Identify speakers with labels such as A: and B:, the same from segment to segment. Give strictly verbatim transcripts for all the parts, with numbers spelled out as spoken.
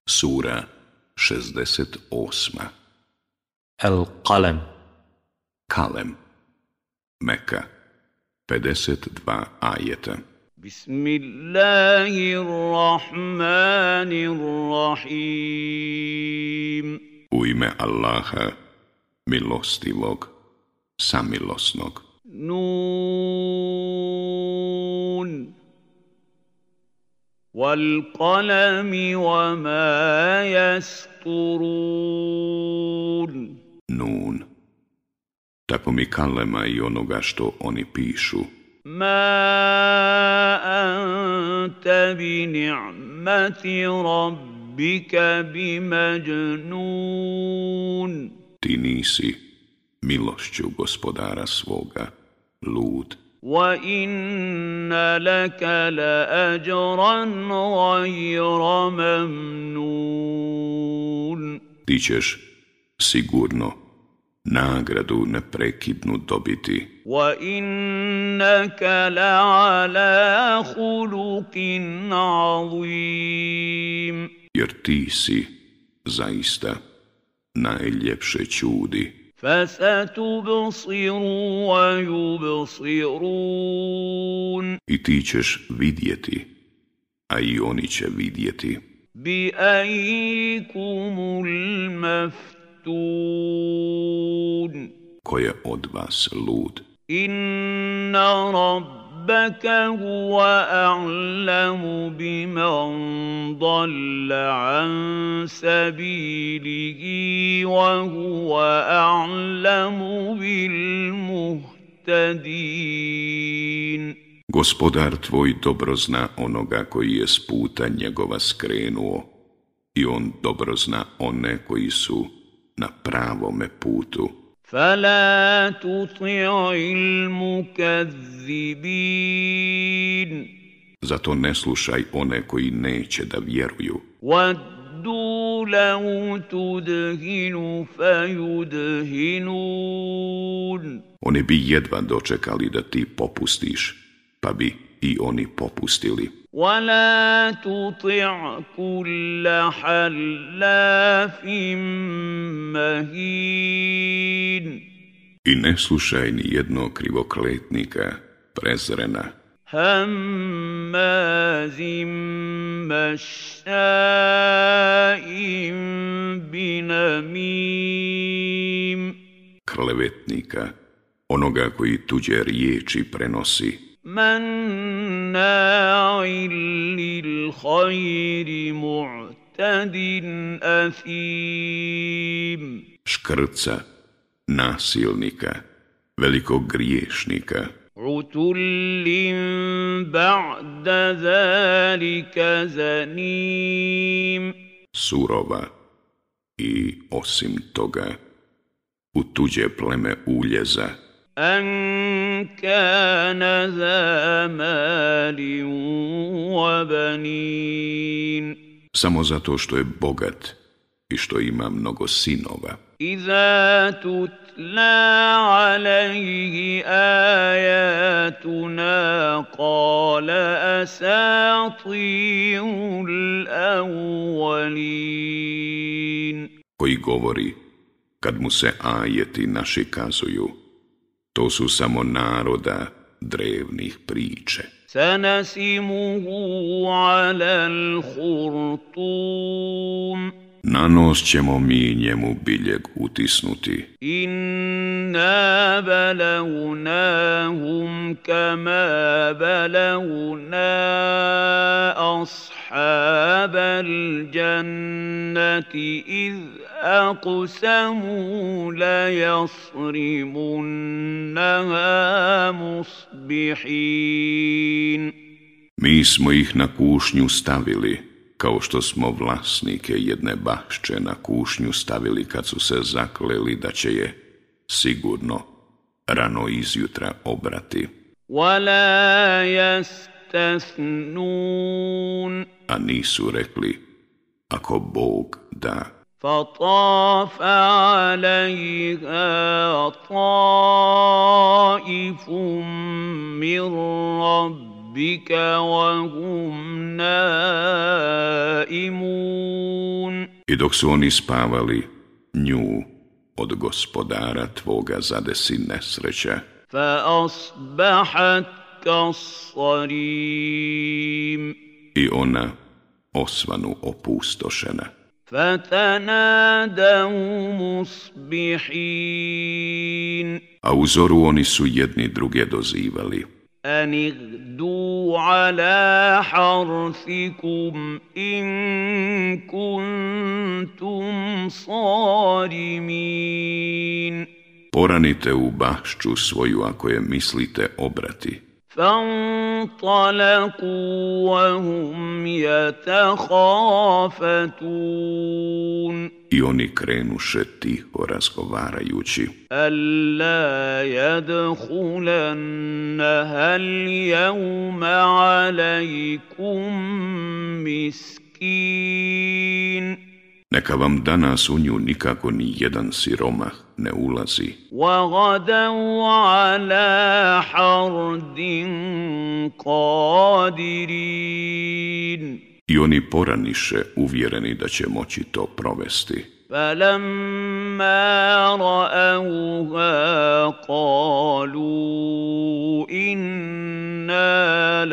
A: Sura šezdeset osma.
B: Al-Qalam.
A: Kalem. Meka. pedeset dva ajeta.
C: Bismillahirrahmanirrahim.
A: U ime Allaha, milostivog, samilosnog.
C: Nun. Wal qalami wa ma yasturun.
A: Nun. Tako mi kalema i onoga što oni pišu.
C: Ma anta bi ni'mati rabbika bi majnun.
A: Ti nisi milošću gospodara svoga lud.
C: Wa inna laka la ajran ghayra mamnun.
A: Ti ćeš sigurno nagradu neprekidnu dobiti.
C: Wa innaka la'ala khuluqin azim.
A: Jer ti si zaista najljepše čudi.
C: Fasatubsiru wa yubsirun.
A: I ti ćeš vidjeti, a i oni će vidjeti.
C: Bi ayyikumul maftun.
A: Ko je od vas lud?
C: Inna rabbaka huwa a'lamu biman dalla an sabilihi wa huwa a'lamu bil muhtadin.
A: Gospodar tvoj dobro zna onoga koji je s puta njegova skrenuo i on dobro zna one koji su na pravome putu.
C: Fala tuti'il mukazzibin.
A: Zato ne slušaj one koji neće da vjeruju.
C: Waddu law tudhinu fayudhinun.
A: Oni bi jedva dočekali da ti popustiš, pa bi i oni popustili.
C: ولا تطع كل حلاف مهين.
A: I ne slušaj ni jednog krivokletnika, prezrena.
C: همازٍ مشاء بنميم.
A: Klevetnika, onoga koji tuđe riječi prenosi.
C: مناع للخير معتد أثيم.
A: Škrca, nasilnika, velikog griješnika.
C: عتل بعد ذلك زنيم.
A: Surova i osim toga u tuđe pleme uljeza.
C: أن كان ذا مال وبنين.
A: Samo zato što je bogat i što ima mnogo sinova.
C: إذا تتلى عليه آياتنا قال أساطير الأولين.
A: Koji govori, kad mu se ajeti naši kazuju, to su samo naroda drevnih priče.
C: Sanasimuhu ala al-khurtum.
A: Na nos ćemo mi njemu biljeg utisnuti.
C: Inna balawnahum kama balawna ashabal jannati iz aqsamu la yasrimunnaha musbihin.
A: Mi smo ih na kušnju stavili, kao što smo vlasnike jedne bašče na kušnju stavili kad su se zakleli da će je sigurno rano izjutra obrati.
C: Wala yastasnun.
A: A nisu rekli, ako Bog da.
C: فطاف عليها طائف من ربها ربك وهم نائمون
A: I dok su oni spavali, nju od gospodara tvoga zadesi nesreća,
C: فأصبحت كالصريم
A: i ona osvanu opustošena.
C: فتنادوا مصبحين
A: A u zoru oni su jedni druge dozivali:
C: أن اغدوا على حرثكم إن كنتم صارمين
A: poranite u bašću svoju ako je mislite obrati.
C: فانطلقوا وهم يتخافتون
A: I oni krenuše tiho razgovarajući:
C: ألا يدخلنها اليوم عليكم مسكين
A: neka vam danas u nju nikako ni jedan siromah ne ulazi.
C: وغدوا على حرد قادرين
A: I oni poraniše uvjereni da će moći to provesti.
C: فلما رأوها قالوا إنا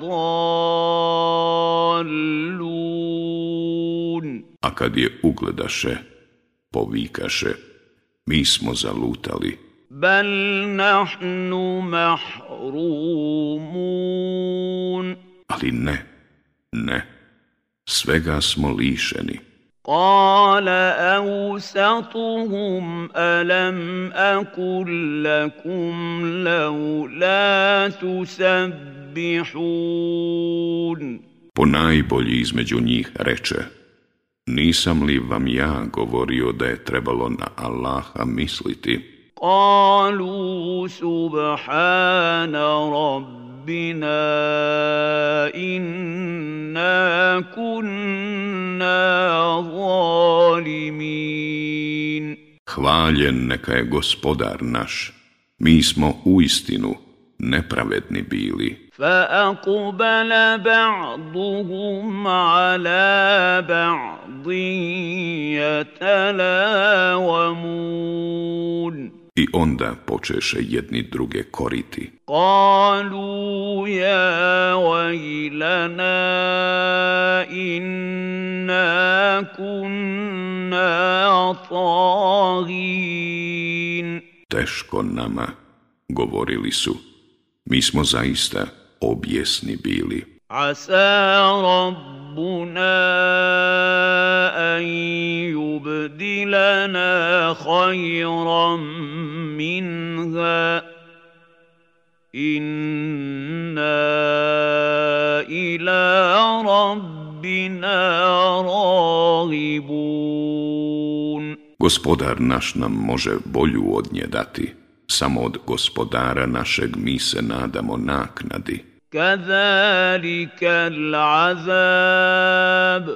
C: لضالون
A: A kad je ugledaše, povikaše: mi smo zalutali.
C: بل نحن محرومون
A: Ali ne, ne, svega smo lišeni.
C: قال أوسطهم ألم أقل لكم لولا تسبحون
A: Ponajbolji između njih reče: nisam li vam ja govorio da je trebalo na Allaha misliti?
C: قالوا سبحان ربنا إنا كنا ظالمين
A: Hvaljen neka je gospodar naš, mi smo uistinu nepravedni bili.
C: فأقبل بعضهم على بعض يتلاومون
A: I onda počeše jedni druge koriti.
C: قالوا يا ويلنا إنا كنا طاغين
A: Teško nama, govorili su, mi smo zaista objesni bili.
C: عسى ربنا أن يبدلنا خيرا منها إنا إلى ربنا راغبون
A: Gospodar naš nam može bolju od nje dati, samo od gospodara našeg mi se nadamo naknadi.
C: كذلك العذاب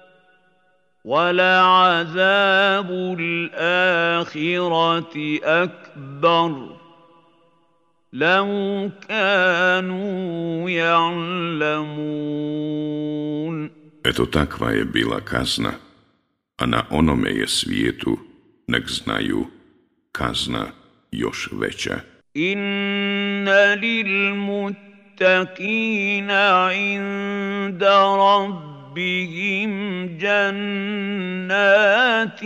C: ولعذاب الآخرة أكبر لو كانوا يعلمون
A: Eto takva je bila kazna, a na onome je svijetu, nek znaju, kazna još veća.
C: إن للمتقين عند ربهم جنات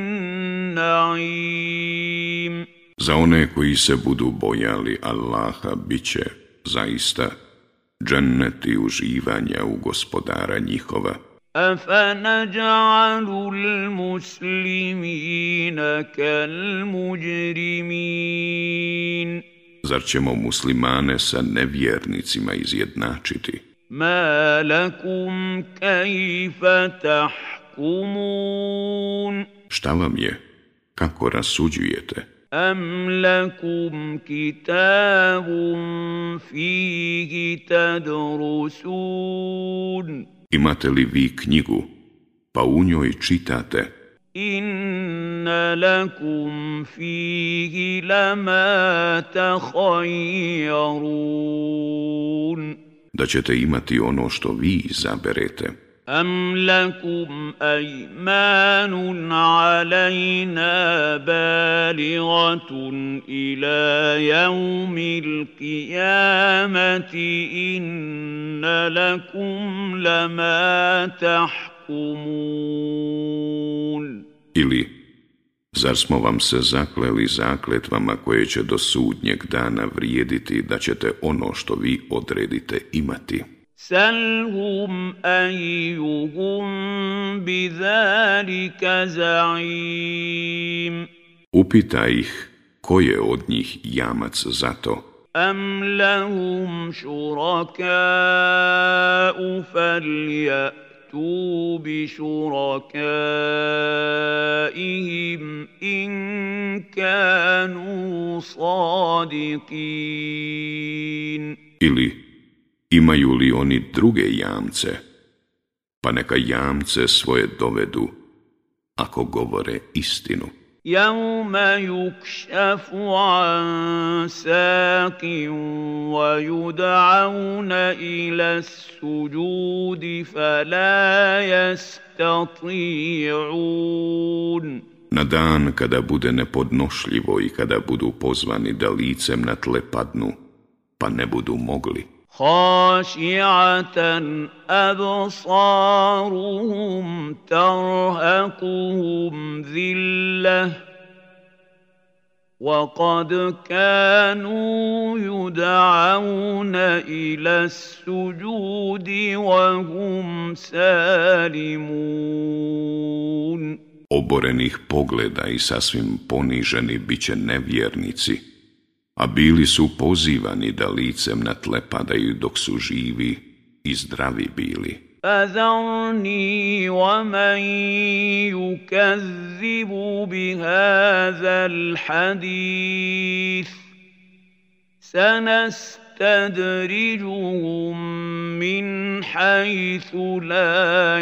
C: النعيم
A: Za one koji se budu bojali Allaha bit će zaista dženneti uživanja u gospodara njihova.
C: أفنجعل المسلمين كالمجرمين
A: Zar ćemo muslimane sa nevjernicima izjednačiti?
C: ما لكم كيف تحكمون
A: Šta vam je? Kako rasuđujete?
C: أم لكم كتاب فيه تدرسون
A: Imate li vi knjigu, pa u njoj čitate?
C: إن لكم فيه لما تخيرون
A: da ćete imati ono što vi izaberete?
C: أَمْ لَكُمْ أَيْمَانٌ عَلَيْنَا بَالِغَةٌ إِلَى يَوْمِ الْقِيَامَةِ إِنَّ لَكُمْ لَمَا تَحْكُمُونَ
A: Ili, zar smo vam se zakleli zakletvama koje će do sudnjeg dana vrijediti da ćete ono što vi odredite imati?
C: سَلْهُمْ أَيُّهُمْ بِذَلِكَ زَعِيمٌ
A: Upitaj ih, ko je od njih jamac za to?
C: أَمْ لَهُمْ شُرَكَاءُ فَلْيَأْتُوا بِشُرَكَائِهِمْ إِنْ كَانُوا صَادِقِينَ
A: Ili, imaju li oni druge jamce? Pa neka jamce svoje dovedu, ako govore istinu.
C: يَوْمَ يُكْشَفُ عَنْ سَاقٍ وَيُدْعَوْنَ إِلَى السُّجُودِ فَلَا يَسْتَطِيعُونَ
A: Na dan kada bude nepodnošljivo i kada budu pozvani da licem na tle padnu, pa ne budu mogli.
C: خاشعة أبصارهم ترهقهم ذلة وقد كانوا يدعون إلى السجود وهم سالمون
A: Oborenih pogleda i sasvim poniženi bit će nevjernici, a bili su pozivani da licem na tle padaju dok su živi i zdravi bili.
C: فَذَرْنِي وَمَنْ يُكَذِّبُ بِهَذَا الْحَدِيثِ سَنَسْتَدْرِجُهُمْ مِنْ حَيْثُ لَا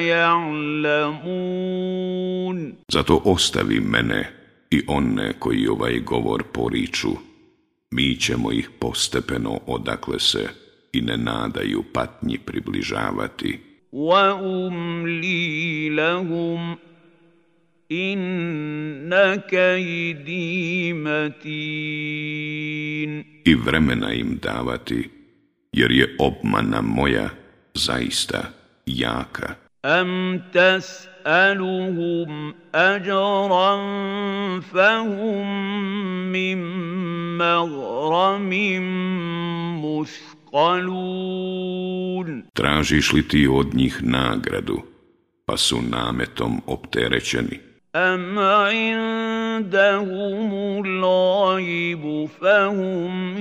C: يَعْلَمُونَ
A: Zato ostavi mene i one koji ovaj govor poriču. Mi ćemo ih postepeno odakle se i ne nadaju patnji približavati.
C: وَأُمْلِي لَهُمْ إِنَّ كَيْدِي مَتِينٌ
A: I vremena im davati, jer je obmana moja zaista jaka.
C: أَمْ تَسْأَلُهُمْ أَجْرًا فَهُمْ مِنْ مَغْرَمٍ مُثْقَلُونَ
A: Tražiš li ti od njih nagradu, pa su nametom opterećeni?
C: أَمْ عِنْدَهُمُ الْغَيْبُ فَهُمْ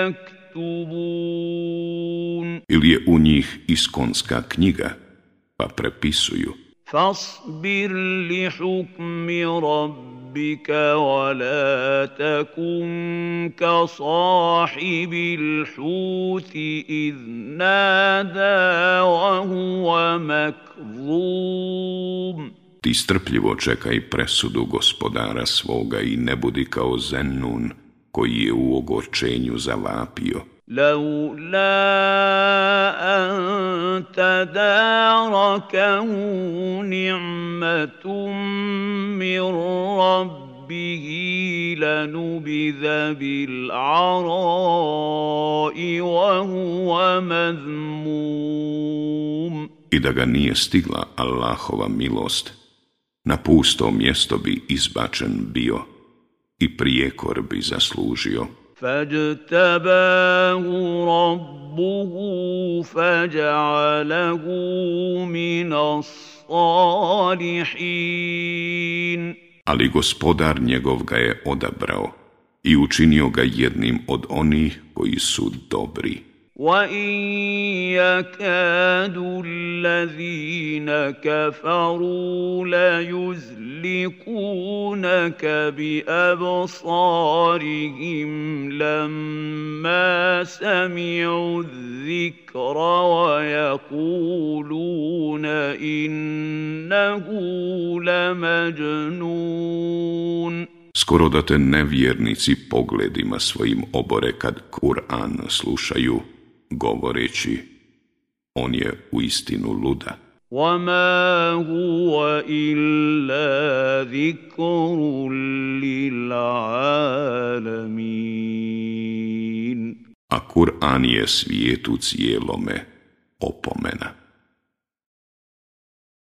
C: يَكْتُبُونَ
A: Ili je u njih iskonska knjiga, pa prepisuju?
C: فاصبر لحكم ربك ولا تكن كصاحب الحوت إذ نادى وهو مكظوم
A: Ti strpljivo čekaj presudu gospodara svoga i ne budi kao Zennun koji je u ogorčenju zavapio.
C: لولا أن تداركه نعمة من ربه لنبذ بالعراء وهو مذموم
A: I da ga nije stigla Allahova milost, na pusto mjesto bi izbačen bio i prijekor bi zaslužio.
C: فاجتباه ربه فجعله من الصالحين
A: Ali gospodar njegov ga je odabrao i učinio ga jednim od onih koji su dobri.
C: وَإِنْ يَكَادُ الَّذِينَ كَفَرُوا لَيُزْلِقُونَكَ بِأَبْصَارِهِمْ لَمَّا سَمِعُوا الذِّكْرَ وَيَقُولُونَ إِنَّهُ لَمَجْنُونَ
A: Skoro da te nevjernici pogledima svojim obore kad Kur'an slušaju, govoreći, On je uistinu luda.
C: وما هو إلا ذكر للعالمين
A: A Kur'an je svijetu cijelome opomena.